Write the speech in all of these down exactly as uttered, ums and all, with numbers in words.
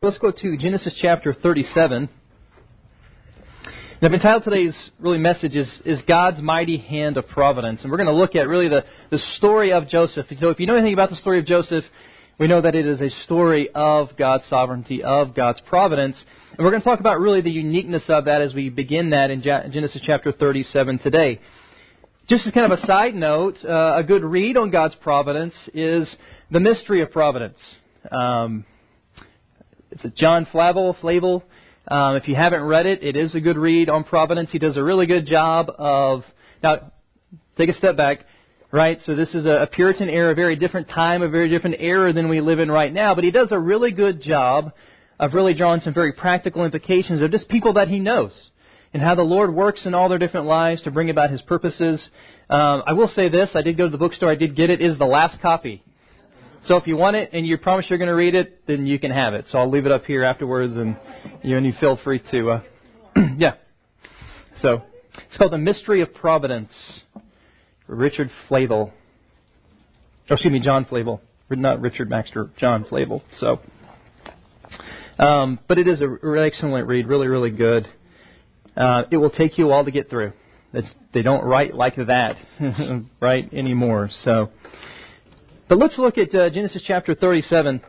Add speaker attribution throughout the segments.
Speaker 1: let's go to Genesis chapter thirty-seven. Now, I've entitled today's really message is, is God's Mighty Hand of Providence. And we're going to look at really the, the story of Joseph. So if you know anything about the story of Joseph, we know that it is a story of God's sovereignty, of God's providence. And we're going to talk about really the uniqueness of that as we begin that in Genesis chapter thirty-seven today. Just as kind of a side note, uh, a good read on God's providence is The Mystery of Providence. Um, it's a John Flavel, Flavel. Um, if you haven't read it, it is a good read on providence. He does a really good job of... Now, take a step back, right? So this is a, a Puritan era, a very different time, a very different era than we live in right now. But he does a really good job of really drawing some very practical implications of just people that he knows and how the Lord works in all their different lives to bring about His purposes. Um, I will say this, I did go to the bookstore, I did get it, it is the last copy. So if you want it and you promise you're going to read it, then you can have it. So I'll leave it up here afterwards, and you and you feel free to, uh, yeah. So it's called The Mystery of Providence, Richard Flavel. Oh, excuse me, John Flavel, not Richard Baxter, John Flavel. So, um, but it is a really excellent read, really, really good. Uh, it will take you a while to get through. It's, they don't write like that, right, anymore. So. But let's look at uh, Genesis chapter thirty-seven.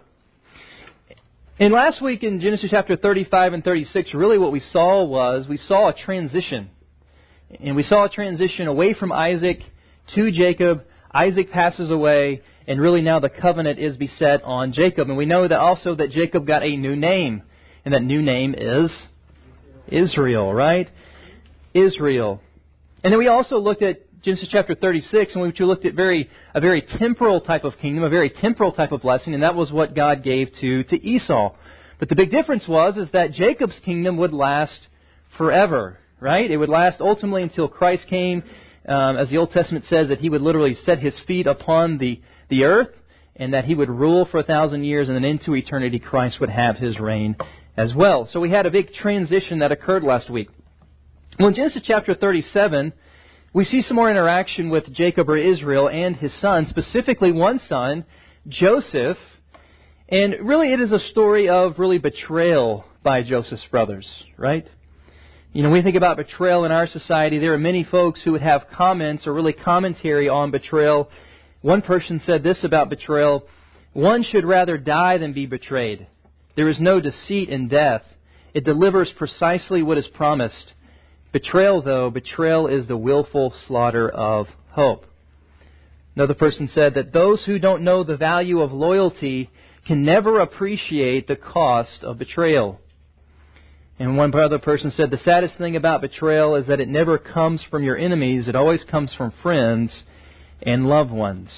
Speaker 1: And last week in Genesis chapter thirty-five and thirty-six, really what we saw was, we saw a transition. And we saw a transition away from Isaac to Jacob. Isaac passes away, and really now the covenant is beset on Jacob. And we know that also that Jacob got a new name. And that new name is Israel, right? Israel. And then we also looked at Genesis chapter thirty-six, and we looked at very a very temporal type of kingdom, a very temporal type of blessing, and that was what God gave to, to Esau. But the big difference was is that Jacob's kingdom would last forever, right? It would last ultimately until Christ came, um, as the Old Testament says, that He would literally set His feet upon the, the earth, and that He would rule for a thousand years, and then into eternity Christ would have His reign as well. So we had a big transition that occurred last week. Well, in Genesis chapter thirty-seven, we see some more interaction with Jacob or Israel and his son, specifically one son, Joseph. And really it is a story of really betrayal by Joseph's brothers, right? You know, when we think about betrayal in our society, there are many folks who would have comments or really commentary on betrayal. One person said this about betrayal: one should rather die than be betrayed. There is no deceit in death. It delivers precisely what is promised. Betrayal, though, betrayal is the willful slaughter of hope. Another person said that those who don't know the value of loyalty can never appreciate the cost of betrayal. And one other person said the saddest thing about betrayal is that it never comes from your enemies. It always comes from friends and loved ones.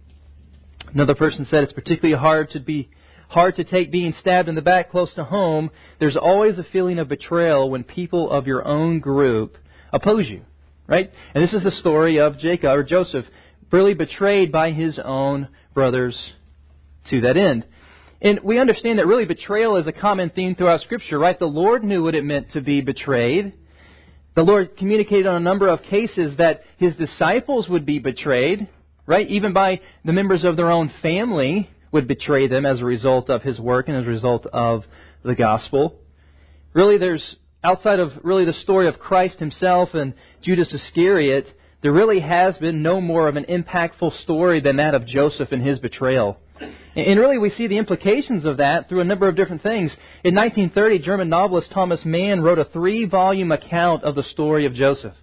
Speaker 1: Another person said it's particularly hard to be Hard to take being stabbed in the back close to home. There's always a feeling of betrayal when people of your own group oppose you, right? And this is the story of Jacob or Joseph, really betrayed by his own brothers to that end. And we understand that really betrayal is a common theme throughout Scripture, right? The Lord knew what it meant to be betrayed. The Lord communicated on a number of cases that His disciples would be betrayed, right? Even by the members of their own family would betray them as a result of His work and as a result of the gospel. Really, there's, outside of really the story of Christ Himself and Judas Iscariot, there really has been no more of an impactful story than that of Joseph and his betrayal. And really, we see the implications of that through a number of different things. In nineteen thirty, German novelist Thomas Mann wrote a three-volume account of the story of Joseph.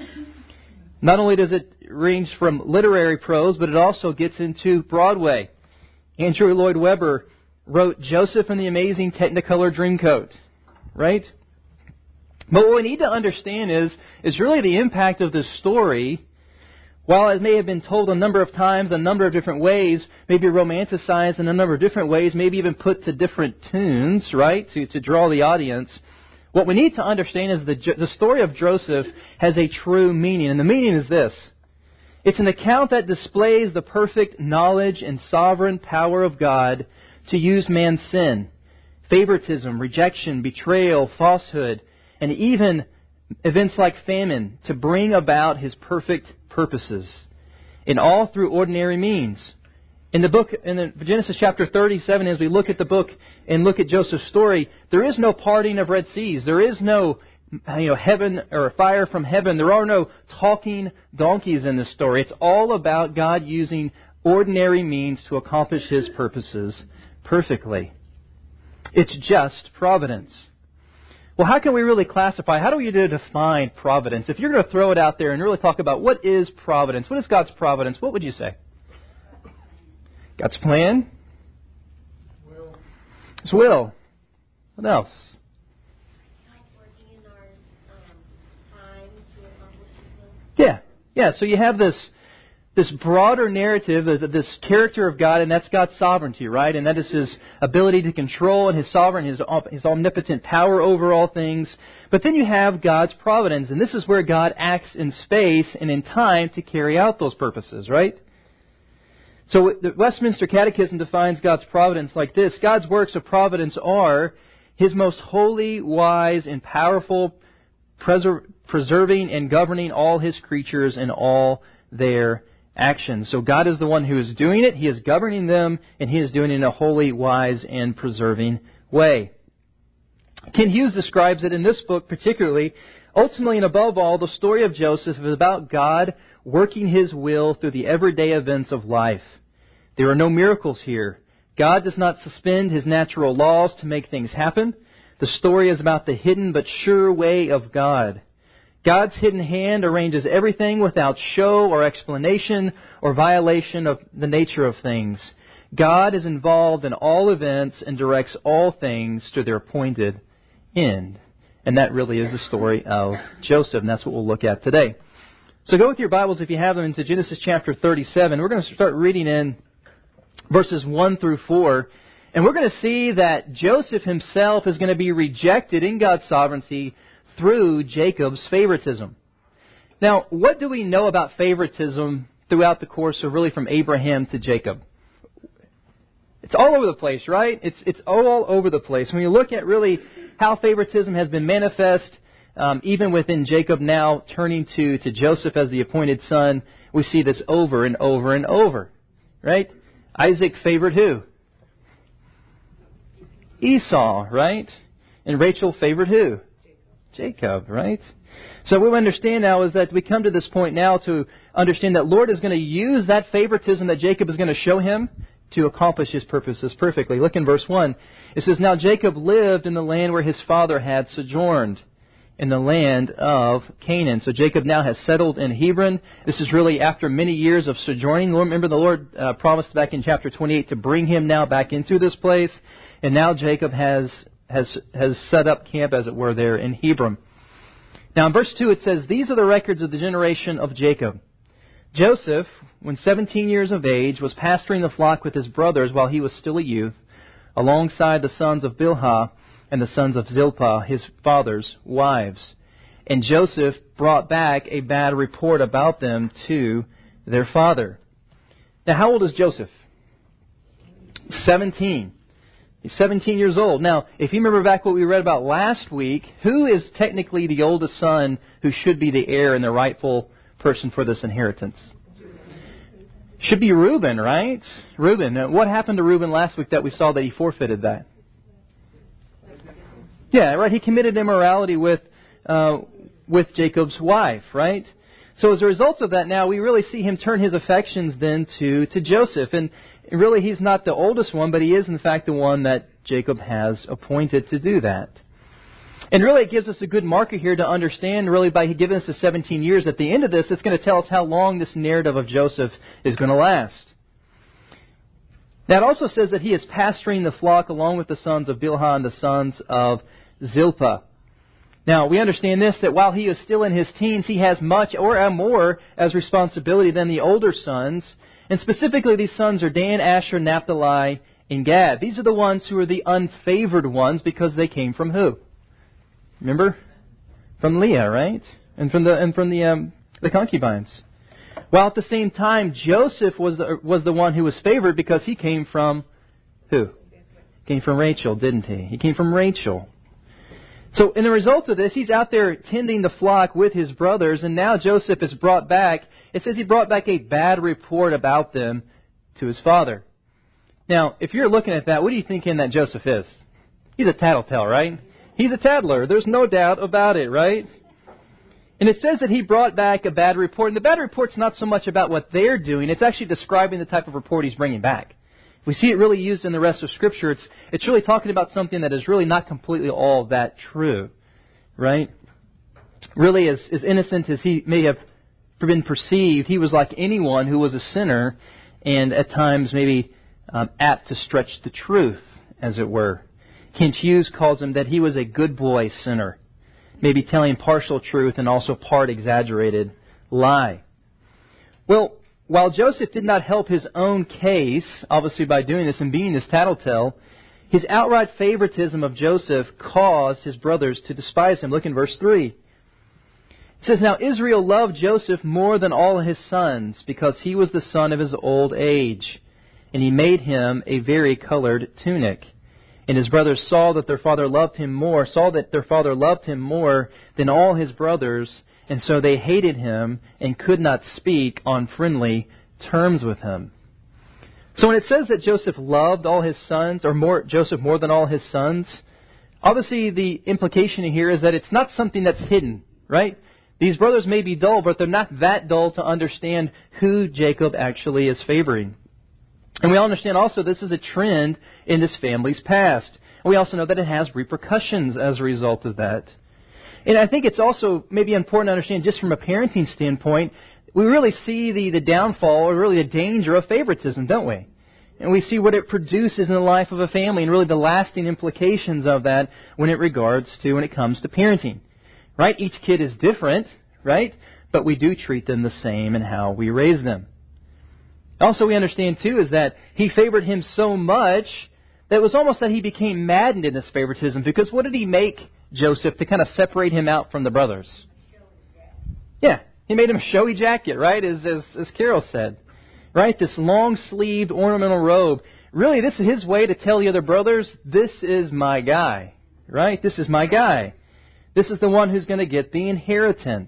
Speaker 1: Not only does it range from literary prose, but it also gets into Broadway. Andrew Lloyd Webber wrote Joseph and the Amazing Technicolor Dreamcoat, right? But what we need to understand is, is really the impact of this story. While it may have been told a number of times, a number of different ways, maybe romanticized in a number of different ways, maybe even put to different tunes, right, to, to draw the audience, what we need to understand is the, the story of Joseph has a true meaning. And the meaning is this: it's an account that displays the perfect knowledge and sovereign power of God to use man's sin, favoritism, rejection, betrayal, falsehood, and even events like famine to bring about His perfect purposes, and all through ordinary means. In the book, in the Genesis chapter thirty-seven, as we look at the book and look at Joseph's story, there is no parting of Red Seas. There is no, you know, heaven or fire from heaven. There are no talking donkeys in this story. It's all about God using ordinary means to accomplish His purposes perfectly. It's just providence. Well, how can we really classify, how do we define providence? If you're going to throw it out there and really talk about what is providence, what is God's providence, what would you say? God's plan?
Speaker 2: Will.
Speaker 1: His will. What else?
Speaker 2: God's working in our um, time to accomplish His will.
Speaker 1: Yeah. Yeah, so you have this this broader narrative of this character of God, and that's God's sovereignty, right? And that is His ability to control and His sovereign, His, His omnipotent power over all things. But then you have God's providence, and this is where God acts in space and in time to carry out those purposes, right? So the Westminster Catechism defines God's providence like this. God's works of providence are His most holy, wise, and powerful preser- preserving and governing all His creatures and all their actions. So God is the one who is doing it. He is governing them, and He is doing it in a holy, wise, and preserving way. Ken Hughes describes it in this book particularly. Ultimately and above all, the story of Joseph is about God working His will through the everyday events of life. There are no miracles here. God does not suspend His natural laws to make things happen. The story is about the hidden but sure way of God. God's hidden hand arranges everything without show or explanation or violation of the nature of things. God is involved in all events and directs all things to their appointed end. And that really is the story of Joseph, and that's what we'll look at today. So go with your Bibles, if you have them, into Genesis chapter thirty-seven. We're going to start reading in verses one through four. And we're going to see that Joseph himself is going to be rejected in God's sovereignty through Jacob's favoritism. Now, what do we know about favoritism throughout the course of really from Abraham to Jacob? It's all over the place, right? It's it's all over the place. When you look at really how favoritism has been manifest, um, even within Jacob now turning to, to Joseph as the appointed son, we see this over and over and over, right? Isaac favored who? Esau, right? And Rachel favored who? Jacob, right? So what we understand now is that we come to this point now to understand that Lord is going to use that favoritism that Jacob is going to show him to accomplish His purposes perfectly. Look in verse one. It says, "Now Jacob lived in the land where his father had sojourned, in the land of Canaan." So Jacob now has settled in Hebron. This is really after many years of sojourning. Remember, the Lord uh, promised back in chapter twenty-eight to bring him now back into this place. And now Jacob has has has set up camp, as it were, there in Hebron. Now in verse two it says, "These are the records of the generation of Jacob. Joseph, when seventeen years of age, was pasturing the flock with his brothers while he was still a youth, alongside the sons of Bilhah and the sons of Zilpah, his father's wives. And Joseph brought back a bad report about them to their father." Now, how old is Joseph? seventeen. He's seventeen years old. Now, if you remember back what we read about last week, who is technically the oldest son who should be the heir and the rightful person for this inheritance? Should be Reuben, right? Reuben. Now, what happened to Reuben last week that we saw that he forfeited that? Yeah, right. He committed immorality with uh, with Jacob's wife, right? So as a result of that, now we really see him turn his affections then to to Joseph, and really he's not the oldest one, but he is in fact the one that Jacob has appointed to do that. And really it gives us a good marker here to understand, really by giving us the seventeen years. At the end of this, it's going to tell us how long this narrative of Joseph is going to last. Now it also says that he is pasturing the flock along with the sons of Bilhah and the sons of Zilpah. Now, we understand this, that while he is still in his teens, he has much or more as responsibility than the older sons. And specifically, these sons are Dan, Asher, Naphtali, and Gad. These are the ones who are the unfavored ones because they came from who? Remember? From Leah, right? And from the and from the um, the concubines. While at the same time, Joseph was the, was the one who was favored because he came from who? Came from Rachel, didn't he? He came from Rachel. So in the result of this, he's out there tending the flock with his brothers, and now Joseph is brought back. It says he brought back a bad report about them to his father. Now, if you're looking at that, what are you thinking that Joseph is? He's a tattletale, right? He's a tattler. There's no doubt about it, right? And it says that he brought back a bad report. And the bad report's not so much about what they're doing. It's actually describing the type of report he's bringing back. We see it really used in the rest of Scripture. It's it's really talking about something that is really not completely all that true, right? Really, as, as innocent as he may have been perceived, he was like anyone who was a sinner and at times maybe um, apt to stretch the truth, as it were. Kent Hughes calls him that he was a good boy sinner, maybe telling partial truth and also part exaggerated lie. Well, while Joseph did not help his own case, obviously by doing this and being this tattletale, his outright favoritism of Joseph caused his brothers to despise him. Look in verse three. It says, "Now Israel loved Joseph more than all his sons, because he was the son of his old age. And he made him a vari-colored tunic. And his brothers saw that their father loved him more, saw that their father loved him more than all his brothers, and so they hated him and could not speak on friendly terms with him." So when it says that Joseph loved all his sons, or more Joseph more than all his sons, obviously the implication here is that it's not something that's hidden, right? These brothers may be dull, but they're not that dull to understand who Jacob actually is favoring. And we all understand also this is a trend in this family's past. And we also know that it has repercussions as a result of that. And I think it's also maybe important to understand just from a parenting standpoint, we really see the, the downfall or really the danger of favoritism, don't we? And we see what it produces in the life of a family and really the lasting implications of that when it regards to, when it comes to parenting. Right? Each kid is different, right? But we do treat them the same in how we raise them. Also, we understand, too, is that he favored him so much that it was almost that he became maddened in his favoritism. Because what did he make Joseph to kind of separate him out from the brothers? Yeah, he made him a showy jacket, right, as, as, as Carol said. Right, this long-sleeved ornamental robe. Really, this is his way to tell the other brothers, this is my guy. Right, this is my guy. This is the one who's going to get the inheritance.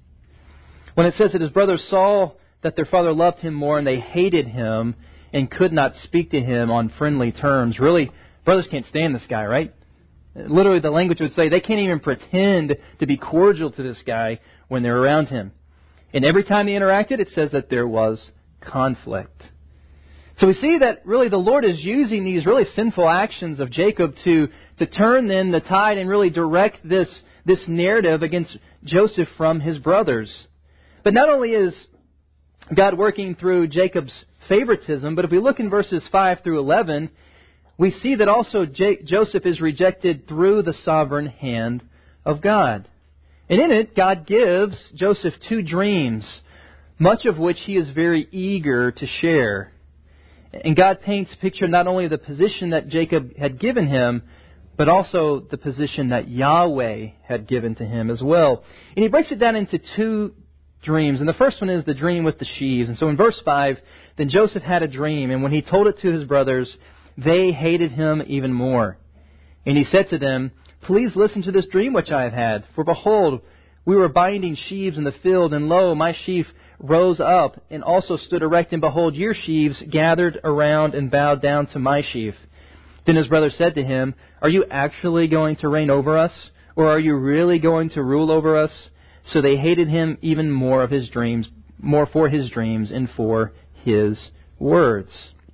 Speaker 1: When it says that his brothers saw that their father loved him more and they hated him and could not speak to him on friendly terms. Really, brothers can't stand this guy, right? Literally, the language would say they can't even pretend to be cordial to this guy when they're around him. And every time they interacted, it says that there was conflict. So we see that really the Lord is using these really sinful actions of Jacob to, to turn then the tide and really direct this, this narrative against Joseph from his brothers. But not only is God working through Jacob's favoritism, but if we look in verses five through eleven, we see that also J- Joseph is rejected through the sovereign hand of God. And in it, God gives Joseph two dreams, much of which he is very eager to share. And God paints a picture not only of the position that Jacob had given him, but also the position that Yahweh had given to him as well. And he breaks it down into two dreams. And the first one is the dream with the sheaves. And so in verse five, then Joseph had a dream, and when he told it to his brothers, they hated him even more. And he said to them, "Please listen to this dream which I have had. For behold, we were binding sheaves in the field, and lo, my sheaf rose up and also stood erect, and behold, your sheaves gathered around and bowed down to my sheaf." Then his brothers said to him, "Are you actually going to reign over us? Or are you really going to rule over us?" So they hated him even more of his dreams, more for his dreams and for his words.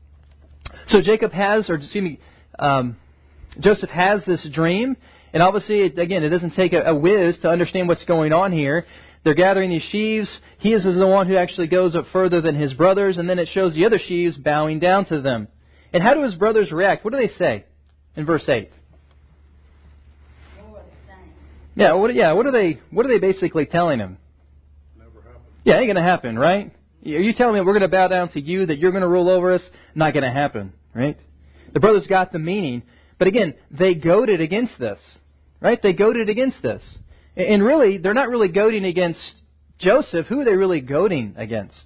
Speaker 1: So Jacob has, or excuse me, um, Joseph has this dream, and obviously, it, again, it doesn't take a, a whiz to understand what's going on here. They're gathering these sheaves. He is the one who actually goes up further than his brothers, and then it shows the other sheaves bowing down to them. And how do his brothers react? What do they say in verse eight? Yeah, what, yeah. What are they? What are they basically telling him?
Speaker 3: Never happened.
Speaker 1: Yeah, ain't going to happen, right? Are you telling me we're going to bow down to you, that you're going to rule over us? Not going to happen, right? The brothers got the meaning, but again, they goaded against this, right? They goaded against this, and really, they're not really goading against Joseph. Who are they really goading against?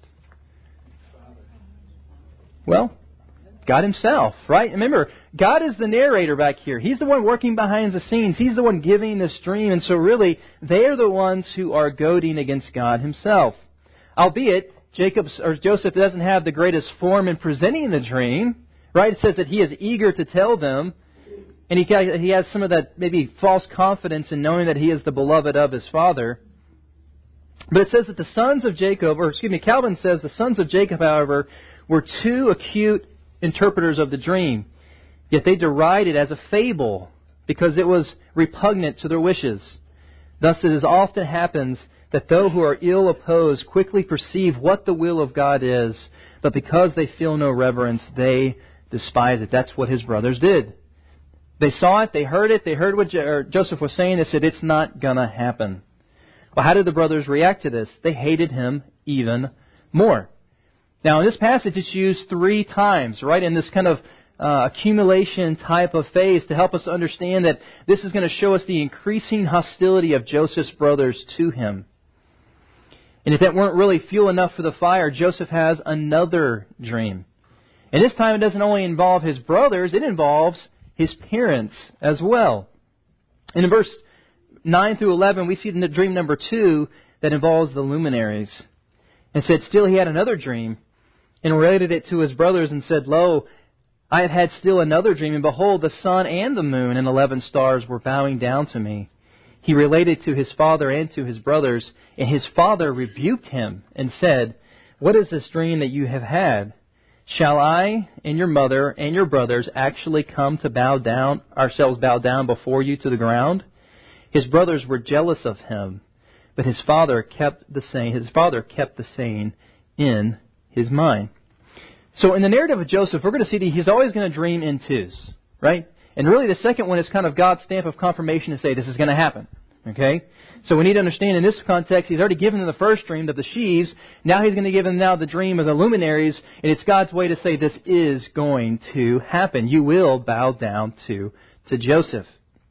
Speaker 1: Well, God Himself, right? Remember, God is the narrator back here. He's the one working behind the scenes. He's the one giving this dream. And so really, they are the ones who are goading against God Himself. Albeit, Jacob's or Joseph doesn't have the greatest form in presenting the dream, Right? It says that he is eager to tell them, and he he has some of that maybe false confidence in knowing that he is the beloved of his Father. But it says that the sons of Jacob, or excuse me, Calvin says the sons of Jacob, however, were too acute interpreters of the dream. Yet they derided it as a fable because it was repugnant to their wishes. Thus it as often happens that those who are ill opposed quickly perceive what the will of God is, but because they feel no reverence, they despise it. That's what his brothers did. They saw it, they heard it, they heard what Joseph was saying, they said, it's not going to happen. Well, how did the brothers react to this? They hated him even more. Now, in this passage, it's used three times, right, in this kind of uh, accumulation type of phase to help us understand that this is going to show us the increasing hostility of Joseph's brothers to him. And if that weren't really fuel enough for the fire, Joseph has another dream. And this time it doesn't only involve his brothers, it involves his parents as well. And in verse nine through eleven, we see in the dream number two that involves the luminaries. And said, still he had another dream, and related it to his brothers, and said, Lo, I have had still another dream, and behold, the sun and the moon and eleven stars were bowing down to me. He related to his father and to his brothers, and his father rebuked him and said, What is this dream that you have had? Shall I and your mother and your brothers actually come to bow down, ourselves bow down before you to the ground? His brothers were jealous of him, but his father kept the saying, his father kept the saying in his mind. So in the narrative of Joseph, we're going to see that he's always going to dream in twos, right? And really the second one is kind of God's stamp of confirmation to say this is going to happen. Okay? So we need to understand in this context, he's already given them the first dream of the sheaves. Now he's going to give them now the dream of the luminaries. And it's God's way to say this is going to happen. You will bow down to, to Joseph.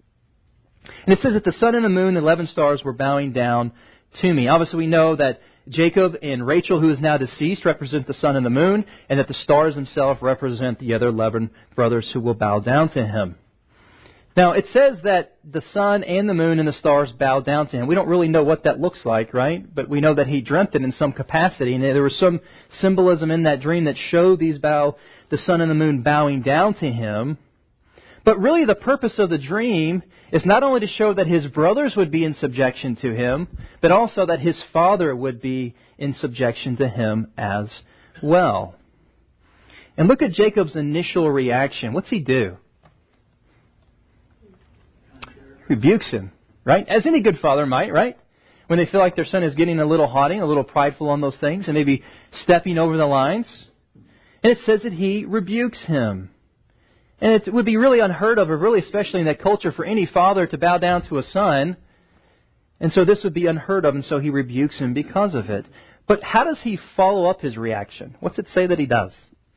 Speaker 1: And it says that the sun and the moon and eleven stars were bowing down to me. Obviously we know that Jacob and Rachel, who is now deceased, represent the sun and the moon, and that the stars themselves represent the other eleven brothers who will bow down to him. Now, it says that the sun and the moon and the stars bowed down to him. We don't really know what that looks like, right? But we know that he dreamt it in some capacity, and there was some symbolism in that dream that showed these bow, the sun and the moon bowing down to him. But really the purpose of the dream is not only to show that his brothers would be in subjection to him, but also that his father would be in subjection to him as well. And look at Jacob's initial reaction. What's he do? He rebukes him, right? As any good father might, right? When they feel like their son is getting a little haughty, a little prideful on those things, and maybe stepping over the lines. And it says that he rebukes him. And it would be really unheard of, or really especially in that culture, for any father to bow down to a son. And so this would be unheard of, and so he rebukes him because of it. But how does he follow up his reaction? What's it say that he does?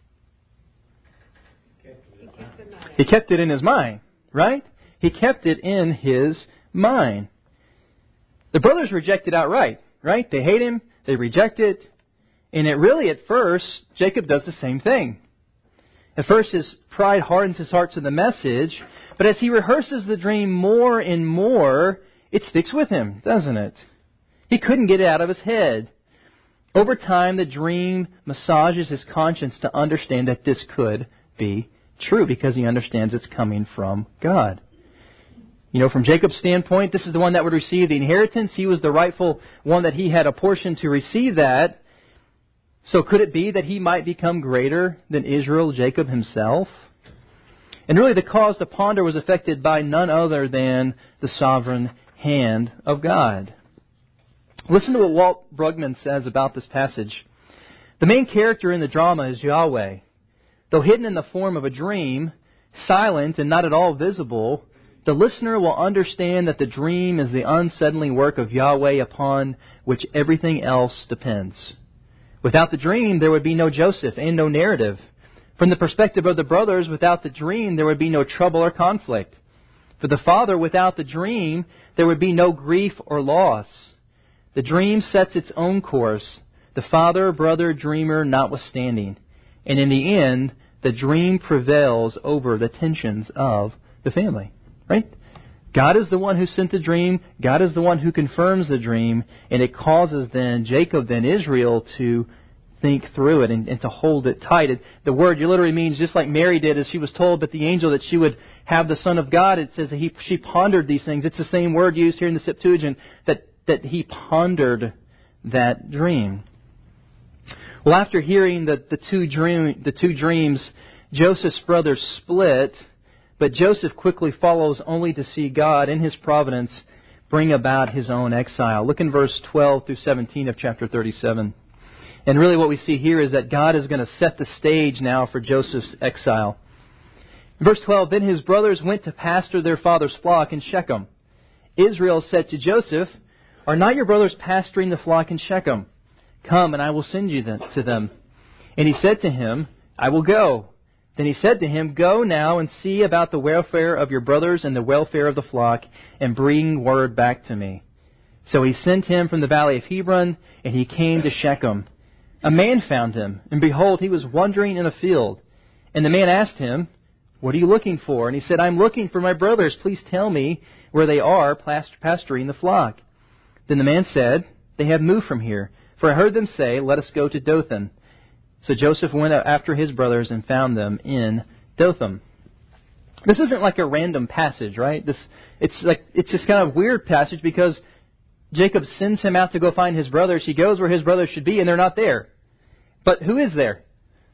Speaker 1: He kept it in his mind, right? He kept it in his mind. The brothers reject it outright, right? They hate him, they reject it. And it really, at first, Jacob does the same thing. At first, his pride hardens his heart to the message, but as he rehearses the dream more and more, it sticks with him, doesn't it? He couldn't get it out of his head. Over time, the dream massages his conscience to understand that this could be true, because he understands it's coming from God. You know, from Jacob's standpoint, this is the one that would receive the inheritance. He was the rightful one, that he had a portion to receive that. So could it be that he might become greater than Israel, Jacob himself? And really the cause to ponder was affected by none other than the sovereign hand of God. Listen to what Walt Brueggemann says about this passage. The main character in the drama is Yahweh. Though hidden in the form of a dream, silent and not at all visible, the listener will understand that the dream is the unsettling work of Yahweh upon which everything else depends. Without the dream, there would be no Joseph and no narrative. From the perspective of the brothers, without the dream, there would be no trouble or conflict. For the father, without the dream, there would be no grief or loss. The dream sets its own course, the father, brother, dreamer notwithstanding. And in the end, the dream prevails over the tensions of the family. Right? God is the one who sent the dream. God is the one who confirms the dream. And it causes then Jacob, then Israel, to think through it and, and to hold it tight. It, the word literally means just like Mary did as she was told that the angel that she would have the Son of God. It says that he, she pondered these things. It's the same word used here in the Septuagint, that, that he pondered that dream. Well, after hearing the, the, two dream, the two dreams, Joseph's brothers split, but Joseph quickly follows only to see God in His providence bring about His own exile. Look in verse twelve through seventeen of chapter thirty-seven. And really what we see here is that God is going to set the stage now for Joseph's exile. In verse twelve, then his brothers went to pasture their father's flock in Shechem. Israel said to Joseph, are not your brothers pasturing the flock in Shechem? Come, and I will send you to them. And he said to him, I will go. Then he said to him, go now and see about the welfare of your brothers and the welfare of the flock, and bring word back to me. So he sent him from the valley of Hebron, and he came to Shechem. A man found him, and behold, he was wandering in a field. And the man asked him, what are you looking for? And he said, I'm looking for my brothers. Please tell me where they are pasturing the flock. Then the man said, they have moved from here, for I heard them say, let us go to Dothan. So Joseph went after his brothers and found them in Dothan. This isn't like a random passage, right? This it's like it's just kind of a weird passage because Jacob sends him out to go find his brothers. He goes where his brothers should be, and they're not there. But who is there?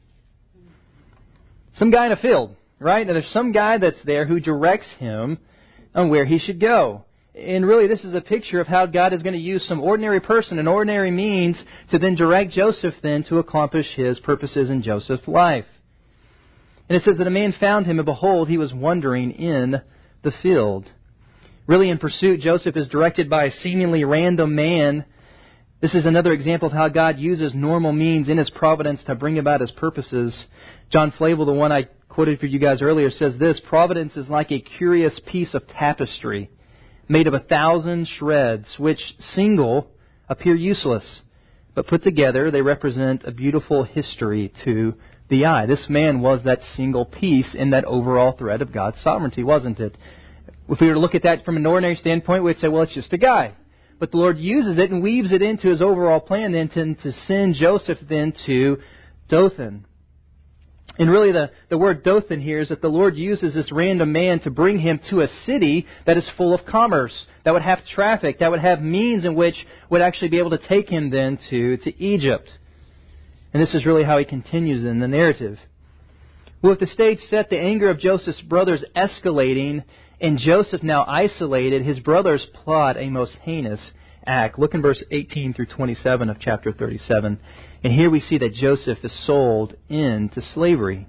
Speaker 1: Some guy in a field, right? And there's some guy that's there who directs him on where he should go. And really, this is a picture of how God is going to use some ordinary person and ordinary means to then direct Joseph then to accomplish His purposes in Joseph's life. And it says that a man found him, and behold, he was wandering in the field. Really, in pursuit, Joseph is directed by a seemingly random man. This is another example of how God uses normal means in His providence to bring about His purposes. John Flavel, the one I quoted for you guys earlier, says this, providence is like a curious piece of tapestry made of a thousand shreds, which single appear useless, but put together they represent a beautiful history to the eye. This man was that single piece in that overall thread of God's sovereignty, wasn't it? If we were to look at that from an ordinary standpoint, we'd say, well, it's just a guy. But the Lord uses it and weaves it into His overall plan then to, to send Joseph then to Dothan. And really the, the word Dothan here is that the Lord uses this random man to bring him to a city that is full of commerce, that would have traffic, that would have means in which would actually be able to take him then to, to Egypt. And this is really how he continues in the narrative. Well, with the stage set, the anger of Joseph's brothers escalating, and Joseph now isolated, his brothers plot a most heinous act. Look in verse eighteen through twenty-seven of chapter thirty-seven. And here we see that Joseph is sold into slavery.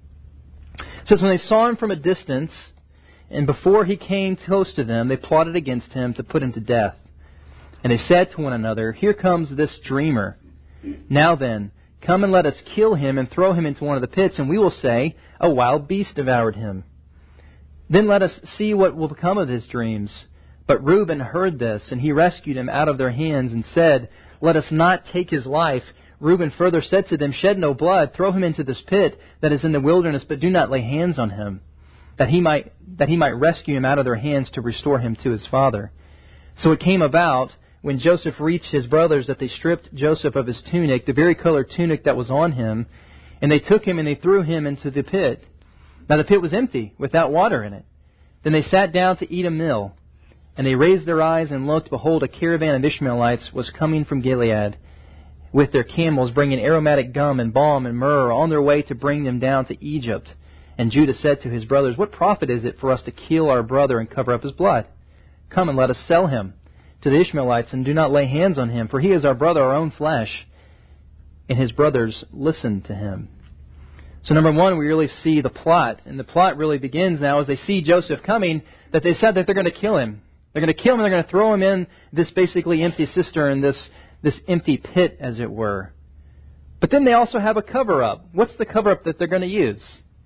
Speaker 1: It says, when they saw him from a distance, and before he came close to them, they plotted against him to put him to death. And they said to one another, here comes this dreamer. Now then, come and let us kill him and throw him into one of the pits, and we will say, a wild beast devoured him. Then let us see what will become of his dreams. But Reuben heard this, and he rescued him out of their hands and said, let us not take his life. Reuben further said to them, shed no blood, throw him into this pit that is in the wilderness, but do not lay hands on him, that he might that he might rescue him out of their hands to restore him to his father. So it came about, when Joseph reached his brothers, that they stripped Joseph of his tunic, the very colored tunic that was on him, and they took him and they threw him into the pit. Now the pit was empty, without water in it. Then they sat down to eat a meal, and they raised their eyes and looked, behold, a caravan of Ishmaelites was coming from Gilead, with their camels, bringing aromatic gum and balm and myrrh, on their way to bring them down to Egypt. And Judah said to his brothers, what profit is it for us to kill our brother and cover up his blood? Come and let us sell him to the Ishmaelites, and do not lay hands on him, for he is our brother, our own flesh. And his brothers listened to him. So number one, we really see the plot. And the plot really begins now as they see Joseph coming, that they said that they're going to kill him. They're going to kill him and they're going to throw him in this basically empty cistern, this this empty pit, as it were. But then they also have a cover-up. What's the cover-up that they're going to use?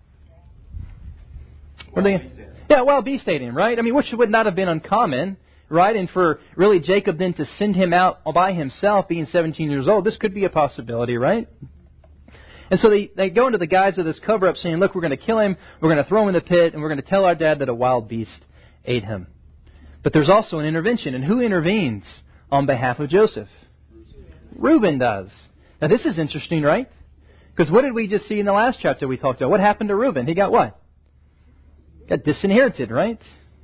Speaker 1: What are they? Yeah, wild beast stadium, right? I mean, which would not have been uncommon, right? And for really Jacob then to send him out by himself, being seventeen years old, this could be a possibility, right? And so they, they go into the guise of this cover-up saying, look, we're going to kill him, we're going to throw him in the pit, and we're going to tell our dad that a wild beast ate him. But there's also an intervention. And who intervenes on behalf of Joseph? Reuben does. Now this is interesting, right? Because what did we just see in the last chapter we talked about? What happened to Reuben? He got what? Got disinherited, right?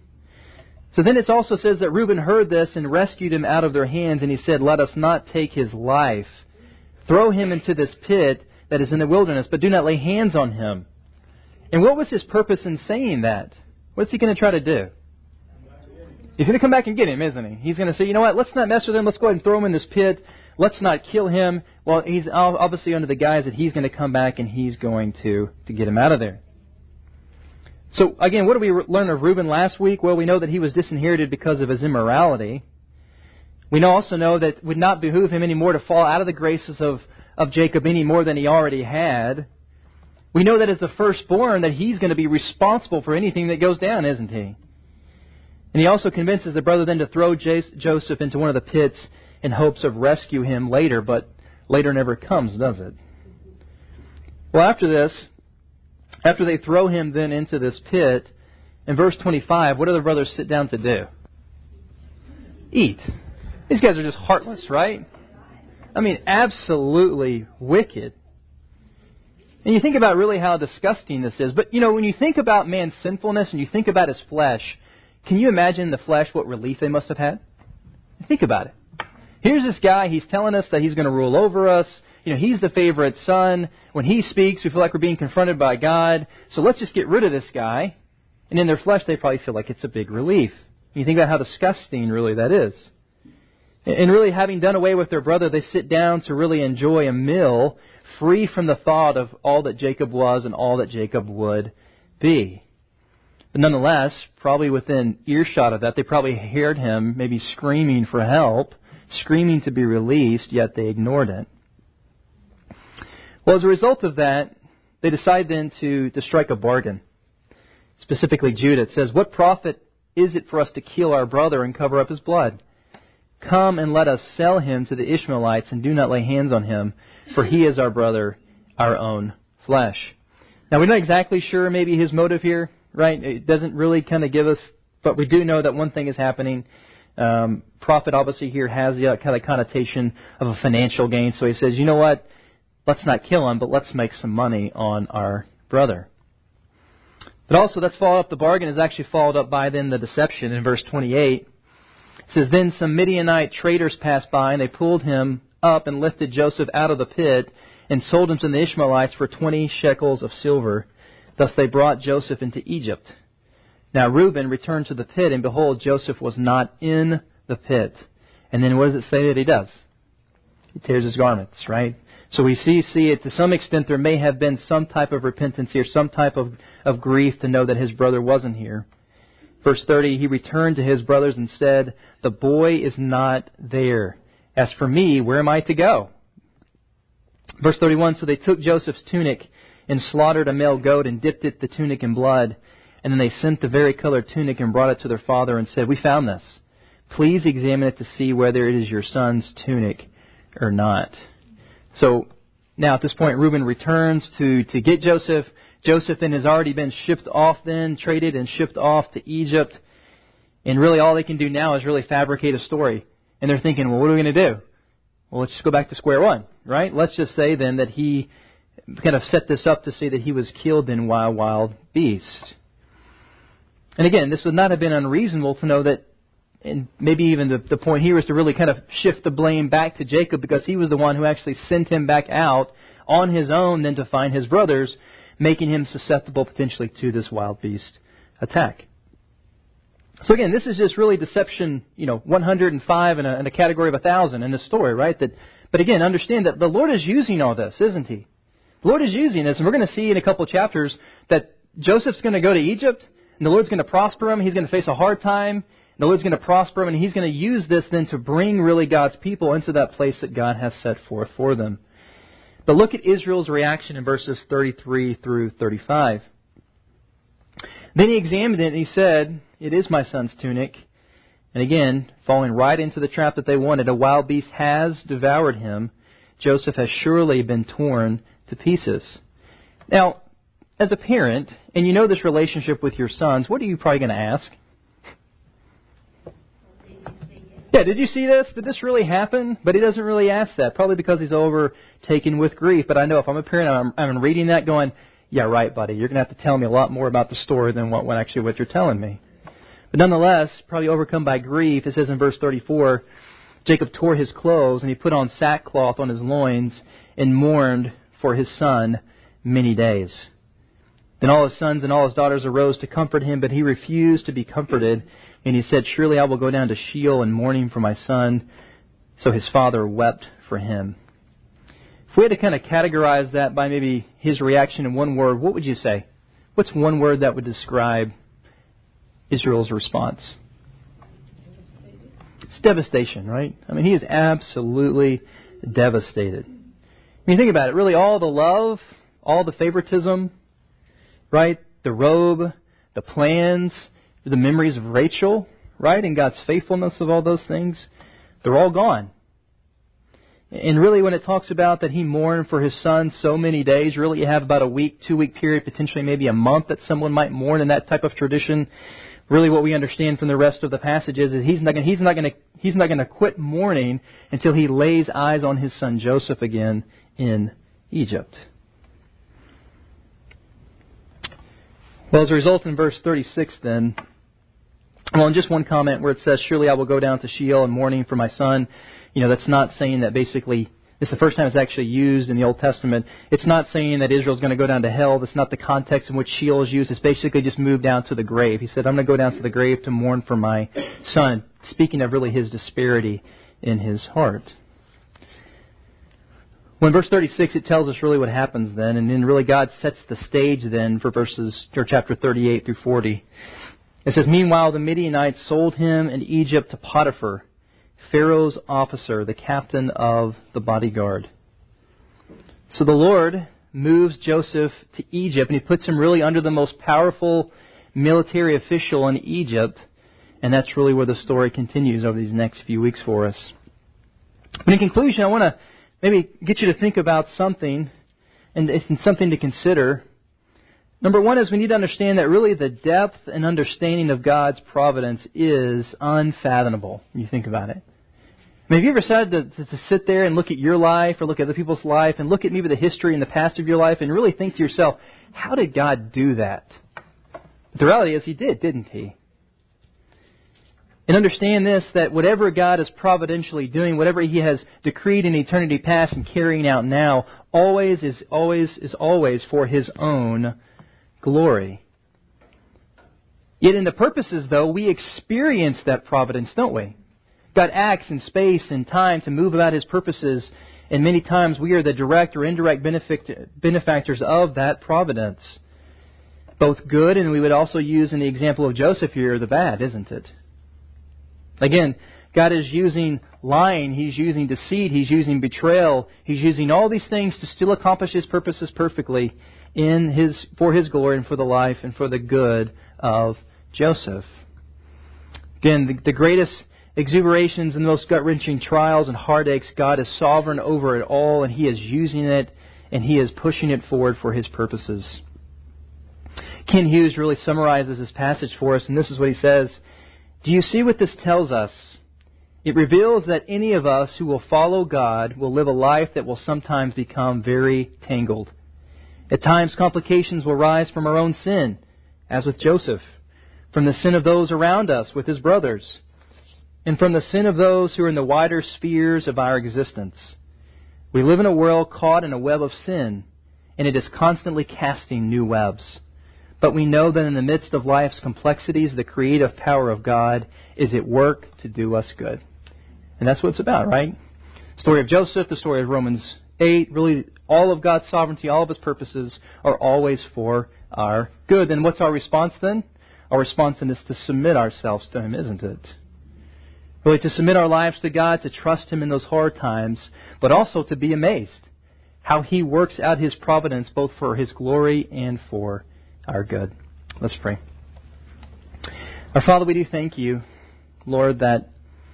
Speaker 1: So then it also says that Reuben heard this and rescued him out of their hands, and he said, let us not take his life. Throw him into this pit that is in the wilderness, but do not lay hands on him. And what was his purpose in saying that? What's he going to try to do? He's going to come back and get him, isn't he? He's going to say, you know what, let's not mess with him. Let's go ahead and throw him in this pit. Let's not kill him. Well, he's obviously under the guise that he's going to come back and he's going to, to get him out of there. So, again, what did we learn of Reuben last week? Well, we know that he was disinherited because of his immorality. We also know that it would not behoove him anymore to fall out of the graces of, of Jacob any more than he already had. We know that as the firstborn that he's going to be responsible for anything that goes down, isn't he? And he also convinces the brother then to throw Joseph into one of the pits in hopes of rescue him later, but later never comes, does it? Well, after this, after they throw him then into this pit, in verse twenty-five, what do the brothers sit down to do? Eat. These guys are just heartless, right? I mean, absolutely wicked. And you think about really how disgusting this is. But, you know, when you think about man's sinfulness and you think about his flesh, can you imagine the flesh, what relief they must have had? Think about it. Here's this guy, he's telling us that he's going to rule over us. You know, he's the favorite son. When he speaks, we feel like we're being confronted by God. So let's just get rid of this guy. And in their flesh, they probably feel like it's a big relief. And you think about how disgusting really that is. And really, having done away with their brother, they sit down to really enjoy a meal free from the thought of all that Jacob was and all that Jacob would be. But nonetheless, probably within earshot of that, they probably heard him maybe screaming for help, screaming to be released, yet they ignored it. Well, as a result of that, they decide then to, to strike a bargain. Specifically, Judah, it says, what profit is it for us to kill our brother and cover up his blood? Come and let us sell him to the Ishmaelites and do not lay hands on him, for he is our brother, our own flesh. Now, we're not exactly sure maybe his motive here, right? It doesn't really kind of give us, but we do know that one thing is happening. Um, profit obviously here has the kind of connotation of a financial gain. So he says, you know what? Let's not kill him, but let's make some money on our brother. But also, that's followed up, the bargain is actually followed up by then the deception in verse twenty-eight. It says, then some Midianite traders passed by, and they pulled him up and lifted Joseph out of the pit and sold him to the Ishmaelites for twenty shekels of silver. Thus they brought Joseph into Egypt. Now Reuben returned to the pit, and behold, Joseph was not in the pit. And then what does it say that he does? He tears his garments, right? So we see, see it to some extent there may have been some type of repentance here, some type of, of grief to know that his brother wasn't here. Verse thirty, he returned to his brothers and said, the boy is not there. As for me, where am I to go? Verse thirty-one, so they took Joseph's tunic and slaughtered a male goat and dipped it, the tunic, in blood. And then they sent the varicolored tunic and brought it to their father and said, we found this. Please examine it to see whether it is your son's tunic or not. So now at this point, Reuben returns to, to get Joseph. Joseph then has already been shipped off then, traded and shipped off to Egypt. And really all they can do now is really fabricate a story. And they're thinking, well, what are we going to do? Well, let's just go back to square one, right? Let's just say then that he kind of set this up to say that he was killed in wild, wild beast. And again, this would not have been unreasonable to know that, and maybe even the, the point here is to really kind of shift the blame back to Jacob, because he was the one who actually sent him back out on his own then to find his brothers, making him susceptible potentially to this wild beast attack. So again, this is just really deception, you know, one hundred five in a, in a category of one thousand in this story, right? That, but again, understand that the Lord is using all this, isn't He? The Lord is using this, and we're going to see in a couple of chapters that Joseph's going to go to Egypt, and the Lord's going to prosper him. He's going to face a hard time, and the Lord's going to prosper him, and He's going to use this then to bring really God's people into that place that God has set forth for them. But look at Israel's reaction in verses thirty-three through thirty-five. Then he examined it, and he said, it is my son's tunic. And again, falling right into the trap that they wanted, a wild beast has devoured him. Joseph has surely been torn to pieces. Now, as a parent, and you know this relationship with your sons, what are you probably going to ask? Yeah, Yeah, did you see this? Did this really happen? But he doesn't really ask that, probably because he's overtaken with grief. But I know if I'm a parent, I'm, I'm reading that going, yeah, right, buddy, you're going to have to tell me a lot more about the story than what, what actually what you're telling me. But nonetheless, probably overcome by grief, it says in verse thirty-four, Jacob tore his clothes, and he put on sackcloth on his loins, and mourned for his son many days. Then all his sons and all his daughters arose to comfort him, but he refused to be comforted. And he said, surely I will go down to Sheol in mourning for my son. So his father wept for him. If we had to kind of categorize that by maybe his reaction in one word, what would you say? What's one word that would describe Israel's response? It's devastation, right? I mean, he is absolutely devastated. When you think about it, really all the love, all the favoritism, right? The robe, the plans, the memories of Rachel, right? And God's faithfulness of all those things, they're all gone. And really when it talks about that he mourned for his son so many days, really you have about a week, two-week period, potentially maybe a month that someone might mourn in that type of tradition. Really what we understand from the rest of the passage is that he's not going he's not going to he's not going to quit mourning until he lays eyes on his son Joseph again in Egypt. Well, as a result, in verse thirty-six then, well, in just one comment where it says, surely I will go down to Sheol in mourning for my son, you know, that's not saying that basically, this is the first time it's actually used in the Old Testament. It's not saying that Israel's going to go down to hell. That's not the context in which Sheol is used. It's basically just moved down to the grave. He said, I'm going to go down to the grave to mourn for my son, speaking of really his disparity in his heart. Well, in verse thirty-six, it tells us really what happens then, and then really God sets the stage then for verses or chapter thirty-eight through forty. It says, meanwhile, the Midianites sold him in Egypt to Potiphar, Pharaoh's officer, the captain of the bodyguard. So the Lord moves Joseph to Egypt, and he puts him really under the most powerful military official in Egypt, and that's really where the story continues over these next few weeks for us. But in conclusion, I want to maybe get you to think about something, and it's something to consider. Number one is we need to understand that really the depth and understanding of God's providence is unfathomable when you think about it. I mean, have you ever decided to, to, to sit there and look at your life or look at other people's life and look at maybe the history and the past of your life and really think to yourself, how did God do that? But the reality is He did, didn't He? And understand this, that whatever God is providentially doing, whatever He has decreed in eternity past and carrying out now, always is always is always for His own glory. Yet in the purposes, though, we experience that providence, don't we? God acts in space and time to move about His purposes, and many times we are the direct or indirect benefactors of that providence. Both good, and we would also use in the example of Joseph here, the bad, isn't it? Again, God is using lying, He's using deceit, He's using betrayal, He's using all these things to still accomplish His purposes perfectly in His for His glory and for the life and for the good of Joseph. Again, the, the greatest exuberations and the most gut-wrenching trials and heartaches, God is sovereign over it all, and He is using it, and He is pushing it forward for His purposes. Ken Hughes really summarizes this passage for us, and this is what he says. Do you see what this tells us? It reveals that any of us who will follow God will live a life that will sometimes become very tangled. At times, complications will rise from our own sin, as with Joseph, from the sin of those around us with his brothers, and from the sin of those who are in the wider spheres of our existence. We live in a world caught in a web of sin, and it is constantly casting new webs. But we know that in the midst of life's complexities, the creative power of God is at work to do us good. And that's what it's about, right? The story of Joseph, the story of Romans eight, really all of God's sovereignty, all of His purposes are always for our good. And what's our response then? Our response then is to submit ourselves to Him, isn't it? Really to submit our lives to God, to trust Him in those hard times, but also to be amazed how He works out His providence both for His glory and for our good. Let's pray. Our Father, we do thank You, Lord, that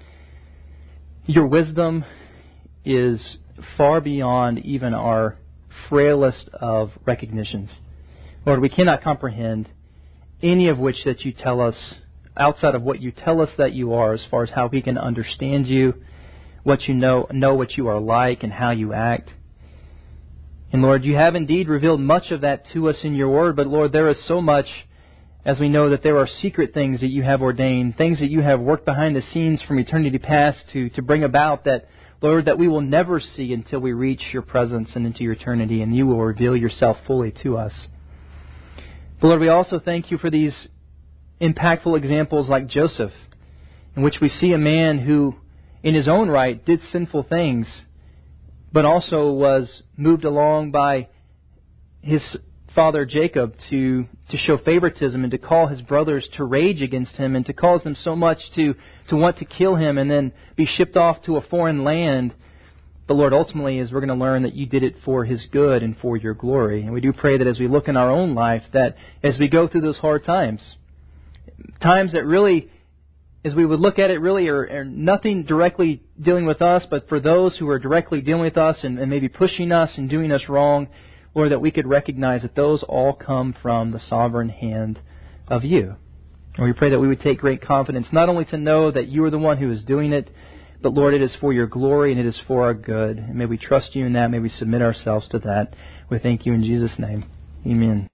Speaker 1: Your wisdom is far beyond even our frailest of recognitions. Lord, we cannot comprehend any of which that You tell us outside of what you tell us that you are, as far as how we can understand you, what you know, know what you are like and how you act. And Lord, you have indeed revealed much of that to us in your word, but Lord, there is so much, as we know that there are secret things that you have ordained, things that you have worked behind the scenes from eternity past to, to bring about that, Lord, that we will never see until we reach your presence and into your eternity, and you will reveal yourself fully to us. But Lord, we also thank you for these impactful examples like Joseph, in which we see a man who, in his own right, did sinful things, but also was moved along by his father Jacob to, to show favoritism and to call his brothers to rage against him and to cause them so much to, to want to kill him and then be shipped off to a foreign land. But Lord, ultimately, as we're going to learn that you did it for his good and for your glory. And we do pray that as we look in our own life, that as we go through those hard times, times that really, as we would look at it, really are, are nothing directly dealing with us, but for those who are directly dealing with us and, and maybe pushing us and doing us wrong, Lord, that we could recognize that those all come from the sovereign hand of you. And we pray that we would take great confidence, not only to know that you are the one who is doing it, but Lord, it is for your glory and it is for our good. And may we trust you in that. May we submit ourselves to that. We thank you in Jesus' name. Amen.